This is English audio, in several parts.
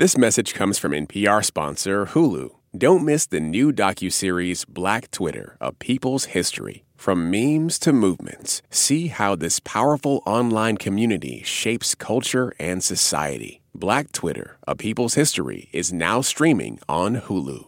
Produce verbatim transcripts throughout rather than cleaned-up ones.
This message comes from N P R sponsor Hulu. Don't miss the new docuseries Black Twitter, A People's History. From memes to movements, see how this powerful online community shapes culture and society. Black Twitter, A People's History is now streaming on Hulu.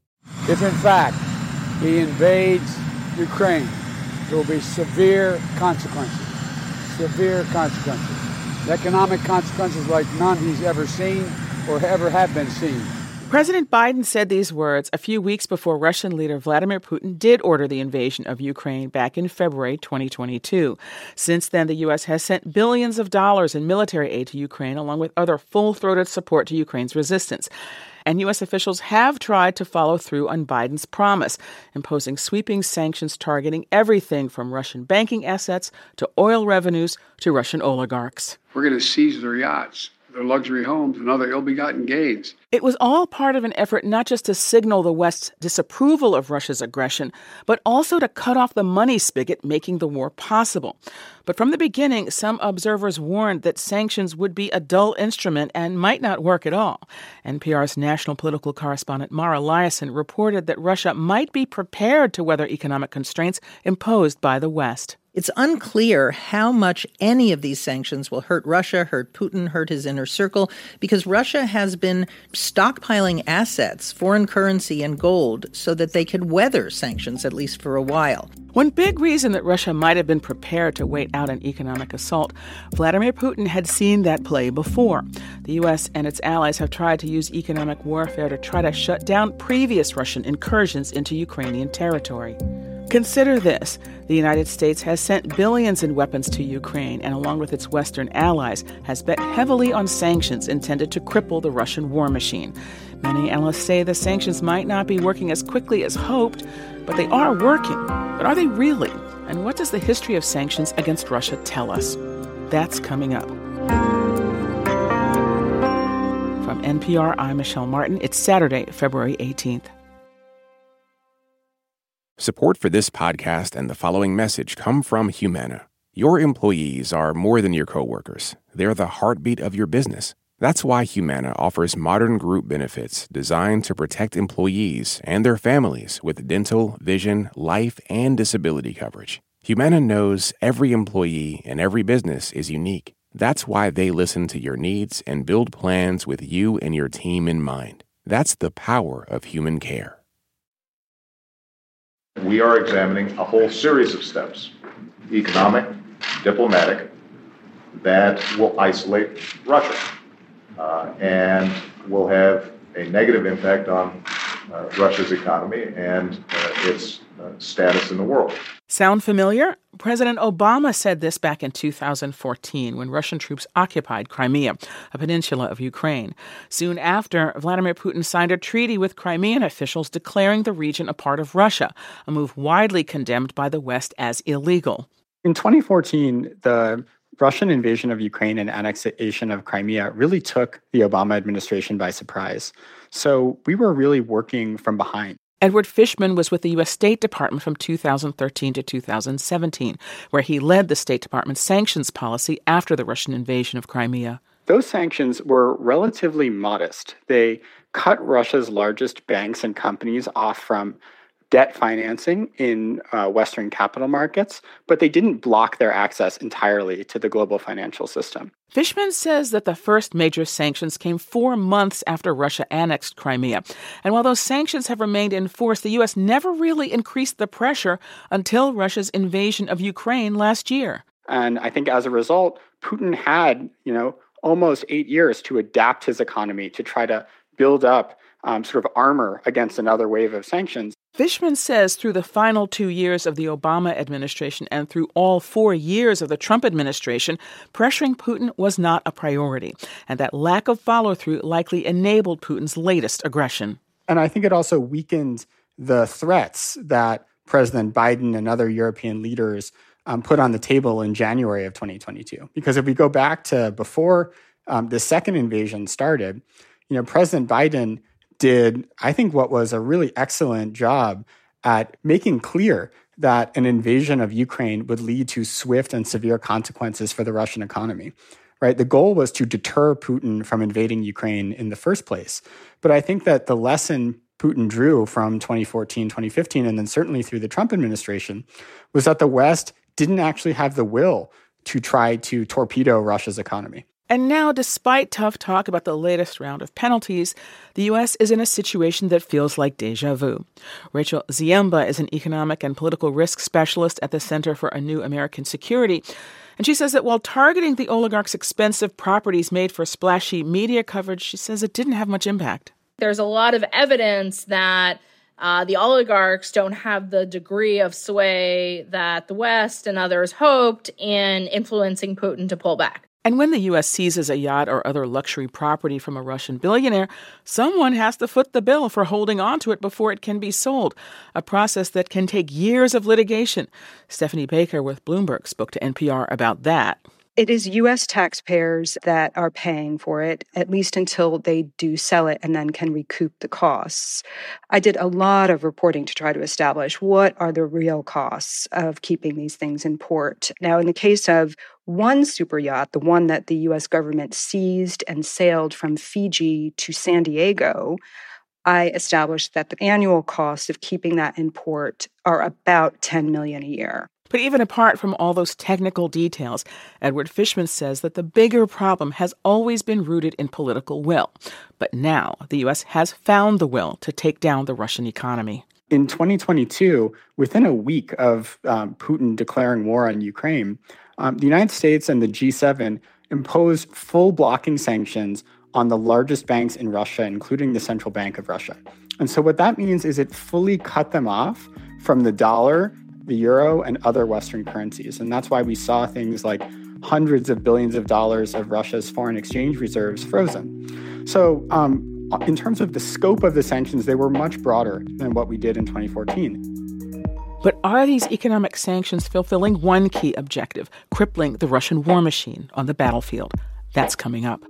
If in fact he invades Ukraine, there will be severe consequences. Severe consequences. Economic consequences like none he's ever seen or ever have been seen. President Biden said these words a few weeks before Russian leader Vladimir Putin did order the invasion of Ukraine back in February twenty twenty-two. Since then, the U S has sent billions of dollars in military aid to Ukraine, along with other full-throated support to Ukraine's resistance. And U S officials have tried to follow through on Biden's promise, imposing sweeping sanctions targeting everything from Russian banking assets to oil revenues to Russian oligarchs. We're going to seize their yachts, their luxury homes, and other ill-begotten gains. It was all part of an effort not just to signal the West's disapproval of Russia's aggression, but also to cut off the money spigot making the war possible. But from the beginning, some observers warned that sanctions would be a dull instrument and might not work at all. N P R's national political correspondent Mara Liasson reported that Russia might be prepared to weather economic constraints imposed by the West. It's unclear how much any of these sanctions will hurt Russia, hurt Putin, hurt his inner circle, because Russia has been stockpiling assets, foreign currency and gold, so that they could weather sanctions, at least for a while. One big reason that Russia might have been prepared to wait out an economic assault, Vladimir Putin had seen that play before. The U S and its allies have tried to use economic warfare to try to shut down previous Russian incursions into Ukrainian territory. Consider this. The United States has sent billions in weapons to Ukraine and, along with its Western allies, has bet heavily on sanctions intended to cripple the Russian war machine. Many analysts say the sanctions might not be working as quickly as hoped, but they are working. But are they really? And what does the history of sanctions against Russia tell us? That's coming up. From N P R, I'm Michelle Martin. It's Saturday, February eighteenth. Support for this podcast and the following message come from Humana. Your employees are more than your coworkers. They're the heartbeat of your business. That's why Humana offers modern group benefits designed to protect employees and their families with dental, vision, life, and disability coverage. Humana knows every employee and every business is unique. That's why they listen to your needs and build plans with you and your team in mind. That's the power of human care. We are examining a whole series of steps, economic, diplomatic, that will isolate Russia uh, and will have a negative impact on uh, Russia's economy and uh, its uh, status in the world. Sound familiar? President Obama said this back in two thousand fourteen when Russian troops occupied Crimea, a peninsula of Ukraine. Soon after, Vladimir Putin signed a treaty with Crimean officials declaring the region a part of Russia, a move widely condemned by the West as illegal. In twenty fourteen, the Russian invasion of Ukraine and annexation of Crimea really took the Obama administration by surprise. So we were really working from behind. Edward Fishman was with the U S State Department from two thousand thirteen to two thousand seventeen, where he led the State Department's sanctions policy after the Russian invasion of Crimea. Those sanctions were relatively modest. They cut Russia's largest banks and companies off from debt financing in uh, Western capital markets, but they didn't block their access entirely to the global financial system. Fishman says that the first major sanctions came four months after Russia annexed Crimea. And while those sanctions have remained in force, the U S never really increased the pressure until Russia's invasion of Ukraine last year. And I think as a result, Putin had, you know, almost eight years to adapt his economy to try to build up um, sort of armor against another wave of sanctions. Fishman says through the final two years of the Obama administration and through all four years of the Trump administration, pressuring Putin was not a priority, and that lack of follow-through likely enabled Putin's latest aggression. And I think it also weakened the threats that President Biden and other European leaders um, put on the table in January of twenty twenty-two. Because if we go back to before um, the second invasion started, you know, President Biden did, I think, what was a really excellent job at making clear that an invasion of Ukraine would lead to swift and severe consequences for the Russian economy. right? The goal was to deter Putin from invading Ukraine in the first place. But I think that the lesson Putin drew from twenty fourteen, twenty fifteen, and then certainly through the Trump administration was that the West didn't actually have the will to try to torpedo Russia's economy. And now, despite tough talk about the latest round of penalties, the U S is in a situation that feels like deja vu. Rachel Ziemba is an economic and political risk specialist at the Center for a New American Security. And she says that while targeting the oligarchs' expensive properties made for splashy media coverage, she says it didn't have much impact. There's a lot of evidence that uh, the oligarchs don't have the degree of sway that the West and others hoped in influencing Putin to pull back. And when the U S seizes a yacht or other luxury property from a Russian billionaire, someone has to foot the bill for holding on to it before it can be sold, a process that can take years of litigation. Stephanie Baker with Bloomberg spoke to N P R about that. It is U S taxpayers that are paying for it, at least until they do sell it and then can recoup the costs. I did a lot of reporting to try to establish what are the real costs of keeping these things in port. Now, in the case of one super yacht, the one that the U S government seized and sailed from Fiji to San Diego, I established that the annual cost of keeping that in port are about ten million dollars a year. But even apart from all those technical details, Edward Fishman says that the bigger problem has always been rooted in political will. But now the U S has found the will to take down the Russian economy. In twenty twenty-two, within a week of um, Putin declaring war on Ukraine, um, the United States and the G seven imposed full blocking sanctions on the largest banks in Russia, including the Central Bank of Russia. And so what that means is it fully cut them off from the dollar, the euro, and other Western currencies. And that's why we saw things like hundreds of billions of dollars of Russia's foreign exchange reserves frozen. So um, in terms of the scope of the sanctions, they were much broader than what we did in twenty fourteen. But are these economic sanctions fulfilling one key objective, crippling the Russian war machine on the battlefield? That's coming up.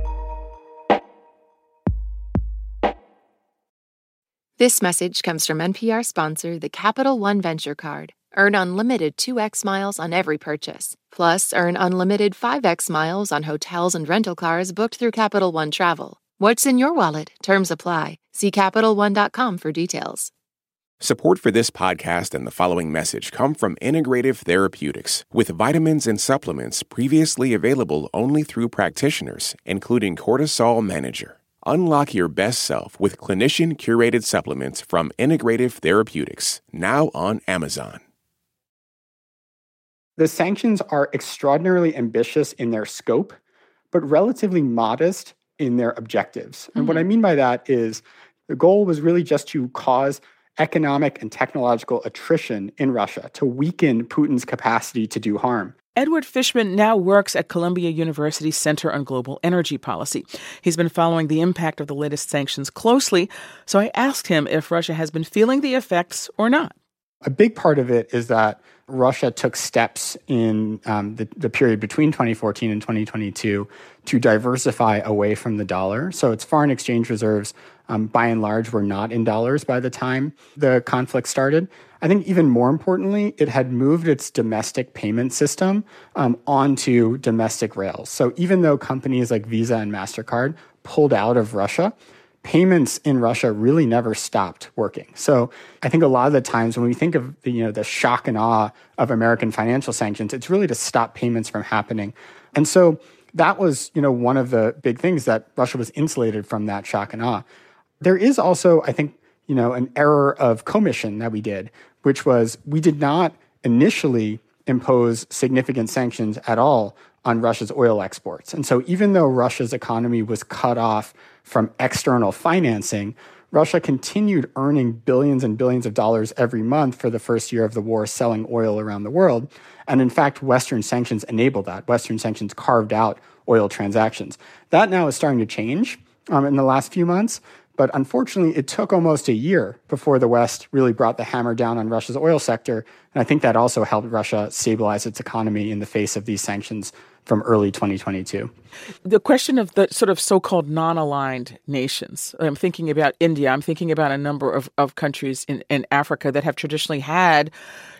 This message comes from N P R sponsor, the Capital One Venture Card. Earn unlimited two x miles on every purchase. Plus, earn unlimited five x miles on hotels and rental cars booked through Capital One Travel. What's in your wallet? Terms apply. See Capital One dot com for details. Support for this podcast and the following message come from Integrative Therapeutics, with vitamins and supplements previously available only through practitioners, including Cortisol Manager. Unlock your best self with clinician-curated supplements from Integrative Therapeutics, now on Amazon. The sanctions are extraordinarily ambitious in their scope, but relatively modest in their objectives. And mm-hmm. what I mean by that is the goal was really just to cause economic and technological attrition in Russia, to weaken Putin's capacity to do harm. Edward Fishman now works at Columbia University's Center on Global Energy Policy. He's been following the impact of the latest sanctions closely, so I asked him if Russia has been feeling the effects or not. A big part of it is that Russia took steps in um, the, the period between twenty fourteen and twenty twenty-two to diversify away from the dollar. So its foreign exchange reserves, um, by and large, were not in dollars by the time the conflict started. I think even more importantly, it had moved its domestic payment system um, onto domestic rails. So even though companies like Visa and MasterCard pulled out of Russia, payments in Russia really never stopped working. So I think a lot of the times when we think of the, you know, the shock and awe of American financial sanctions, it's really to stop payments from happening. And so that was, you know, one of the big things, that Russia was insulated from that shock and awe. There is also, I think, you know, an error of commission that we did, which was we did not initially impose significant sanctions at all on Russia's oil exports. And so even though Russia's economy was cut off from external financing, Russia continued earning billions and billions of dollars every month for the first year of the war, selling oil around the world. And in fact, Western sanctions enabled that. Western sanctions carved out oil transactions. That now is starting to change um, in the last few months. But unfortunately, it took almost a year before the West really brought the hammer down on Russia's oil sector. And I think that also helped Russia stabilize its economy in the face of these sanctions from early twenty twenty-two. The question of the sort of so-called non-aligned nations, I'm thinking about India, I'm thinking about a number of, of countries in, in Africa that have traditionally had,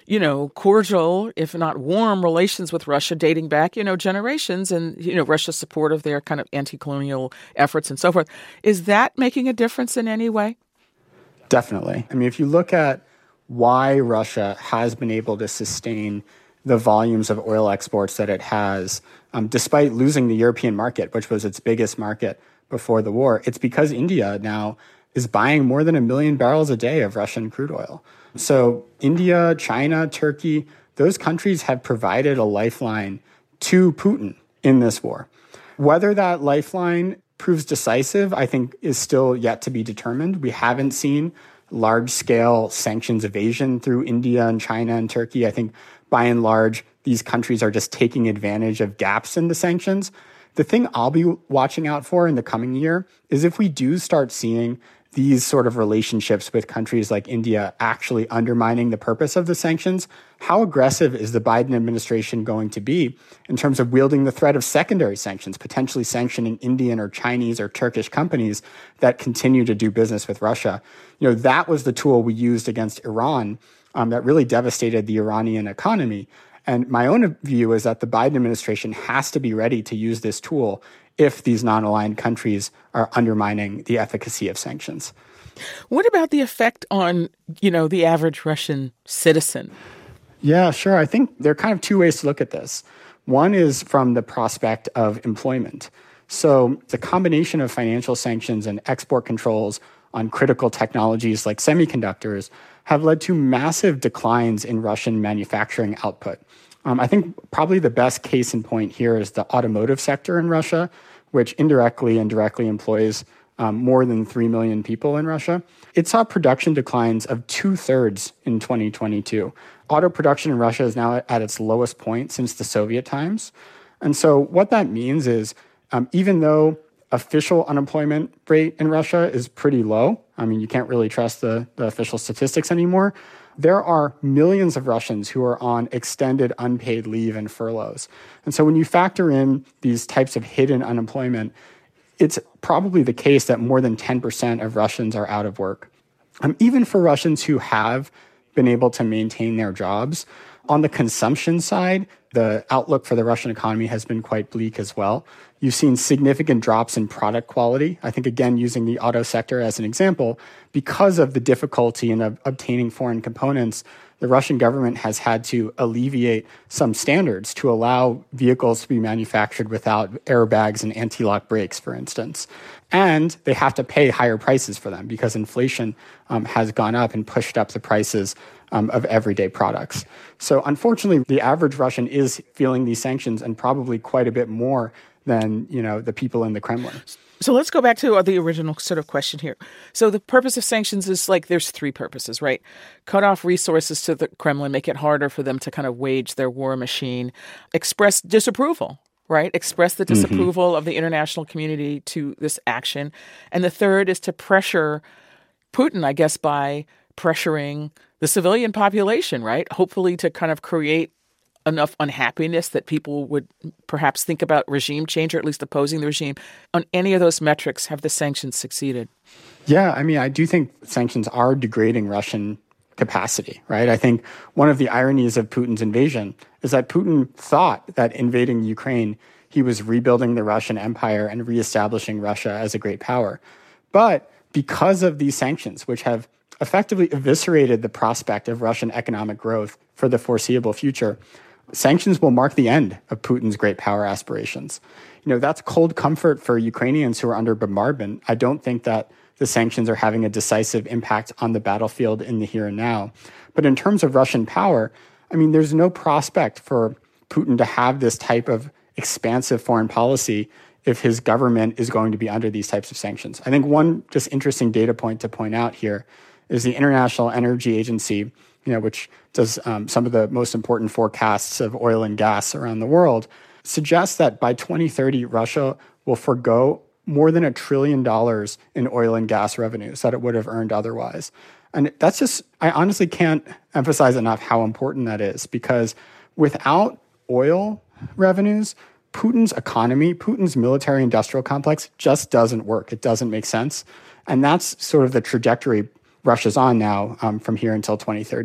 you know, cordial, if not warm, relations with Russia dating back, you know, generations, and, you know, Russia's support of their kind of anti-colonial efforts and so forth. Is that making a difference in any way? Definitely. I mean, if you look at why Russia has been able to sustain the volumes of oil exports that it has, um, despite losing the European market, which was its biggest market before the war, it's because India now is buying more than a million barrels a day of Russian crude oil. So India, China, Turkey, those countries have provided a lifeline to Putin in this war. Whether that lifeline proves decisive, I think, is still yet to be determined. We haven't seen large-scale sanctions evasion through India and China and Turkey. I think, by and large, these countries are just taking advantage of gaps in the sanctions. The thing I'll be watching out for in the coming year is if we do start seeing these sort of relationships with countries like India actually undermining the purpose of the sanctions, how aggressive is the Biden administration going to be in terms of wielding the threat of secondary sanctions, potentially sanctioning Indian or Chinese or Turkish companies that continue to do business with Russia? You know, that was the tool we used against Iran um, that really devastated the Iranian economy. And my own view is that the Biden administration has to be ready to use this tool if these non-aligned countries are undermining the efficacy of sanctions. What about the effect on, you know, the average Russian citizen? Yeah, sure. I think there are kind of two ways to look at this. One is from the prospect of employment. So the combination of financial sanctions and export controls on critical technologies like semiconductors have led to massive declines in Russian manufacturing output. Um, I think probably the best case in point here is the automotive sector in Russia, which indirectly and directly employs um, more than three million people in Russia. It saw production declines of two-thirds in twenty twenty-two. Auto production in Russia is now at its lowest point since the Soviet times. And so what that means is um, even though official unemployment rate in Russia is pretty low, I mean, you can't really trust the, the official statistics anymore, there are millions of Russians who are on extended unpaid leave and furloughs. And so when you factor in these types of hidden unemployment, it's probably the case that more than ten percent of Russians are out of work. Um, even for Russians who have been able to maintain their jobs, on the consumption side, the outlook for the Russian economy has been quite bleak as well. You've seen significant drops in product quality. I think, again, using the auto sector as an example, because of the difficulty in ob- obtaining foreign components, the Russian government has had to alleviate some standards to allow vehicles to be manufactured without airbags and anti-lock brakes, for instance. And they have to pay higher prices for them because inflation um, has gone up and pushed up the prices um, of everyday products. So unfortunately, the average Russian is feeling these sanctions, and probably quite a bit more than, you know, the people in the Kremlin. So let's go back to the original sort of question here. So the purpose of sanctions is like there's three purposes, right? Cut off resources to the Kremlin, make it harder for them to kind of wage their war machine, express disapproval, right? Express the disapproval mm-hmm. of the international community to this action. And the third is to pressure Putin, I guess, by pressuring the civilian population, right? Hopefully to kind of create enough unhappiness that people would perhaps think about regime change, or at least opposing the regime. On any of those metrics, have the sanctions succeeded? Yeah, I mean, I do think sanctions are degrading Russian capacity, right? I think one of the ironies of Putin's invasion is that Putin thought that invading Ukraine, he was rebuilding the Russian empire and reestablishing Russia as a great power. But because of these sanctions, which have effectively eviscerated the prospect of Russian economic growth for the foreseeable future, sanctions will mark the end of Putin's great power aspirations. You know, that's cold comfort for Ukrainians who are under bombardment. I don't think that the sanctions are having a decisive impact on the battlefield in the here and now. But in terms of Russian power, I mean, there's no prospect for Putin to have this type of expansive foreign policy if his government is going to be under these types of sanctions. I think one just interesting data point to point out here is the International Energy Agency, you know, which does um, some of the most important forecasts of oil and gas around the world, suggests that by twenty thirty, Russia will forgo more than a trillion dollars in oil and gas revenues that it would have earned otherwise. And that's just, I honestly can't emphasize enough how important that is, because without oil revenues, Putin's economy, Putin's military industrial complex just doesn't work. It doesn't make sense. And that's sort of the trajectory Russia's on now um, from here until twenty thirty.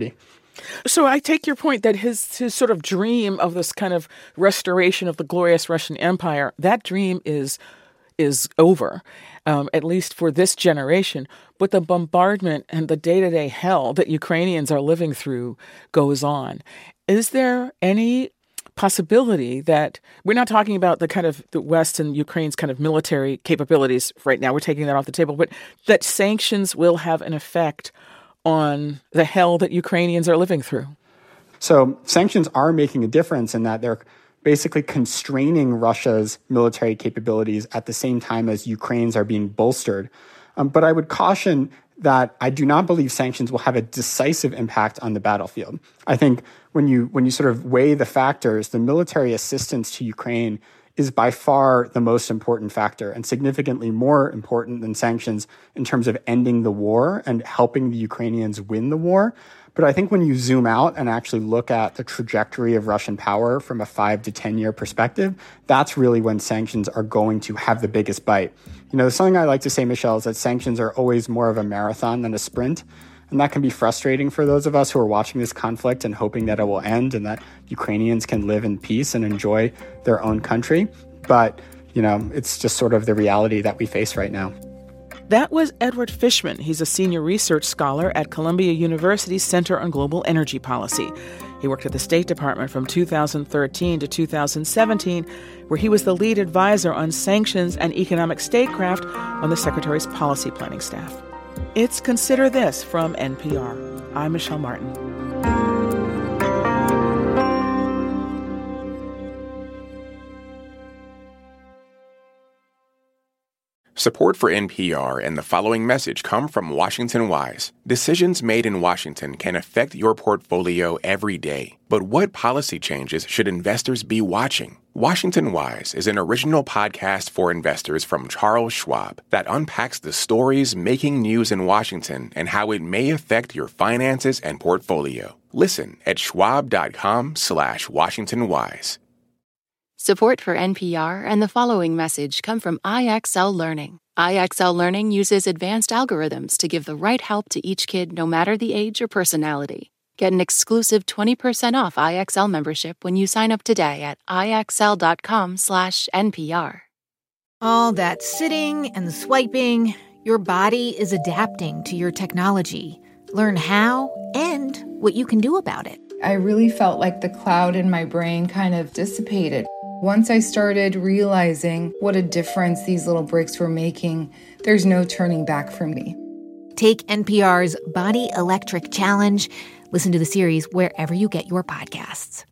So I take your point that his his sort of dream of this kind of restoration of the glorious Russian Empire, that dream is is over, um, at least for this generation. But the bombardment and the day-to-day hell that Ukrainians are living through goes on. Is there any possibility that we're not talking about the kind of the West and Ukraine's kind of military capabilities right now? We're taking that off the table, but that sanctions will have an effect on the hell that Ukrainians are living through? So sanctions are making a difference in that they're basically constraining Russia's military capabilities at the same time as Ukraine's are being bolstered. Um, but I would caution that I do not believe sanctions will have a decisive impact on the battlefield. I think when you when you sort of weigh the factors, the military assistance to Ukraine is by far the most important factor and significantly more important than sanctions in terms of ending the war and helping the Ukrainians win the war. But I think when you zoom out and actually look at the trajectory of Russian power from a five to ten year perspective, that's really when sanctions are going to have the biggest bite. You know, something I like to say, Michelle, is that sanctions are always more of a marathon than a sprint. And that can be frustrating for those of us who are watching this conflict and hoping that it will end and that Ukrainians can live in peace and enjoy their own country. But, you know, it's just sort of the reality that we face right now. That was Edward Fishman. He's a senior research scholar at Columbia University's Center on Global Energy Policy. He worked at the State Department from two thousand thirteen to two thousand seventeen, where he was the lead advisor on sanctions and economic statecraft on the Secretary's policy planning staff. It's Consider This from N P R. I'm Michelle Martin. Support for N P R and the following message come from Washington Wise. Decisions made in Washington can affect your portfolio every day. But what policy changes should investors be watching? Washington Wise is an original podcast for investors from Charles Schwab that unpacks the stories making news in Washington and how it may affect your finances and portfolio. Listen at schwab.com slash Washington Wise. Support for N P R and the following message come from I X L Learning. I X L Learning uses advanced algorithms to give the right help to each kid no matter the age or personality. Get an exclusive twenty percent off I X L membership when you sign up today at IXL.com slash NPR. All that sitting and swiping, your body is adapting to your technology. Learn how and what you can do about it. I really felt like the cloud in my brain kind of dissipated. Once I started realizing what a difference these little breaks were making, there's no turning back for me. Take N P R's Body Electric Challenge. Listen to the series wherever you get your podcasts.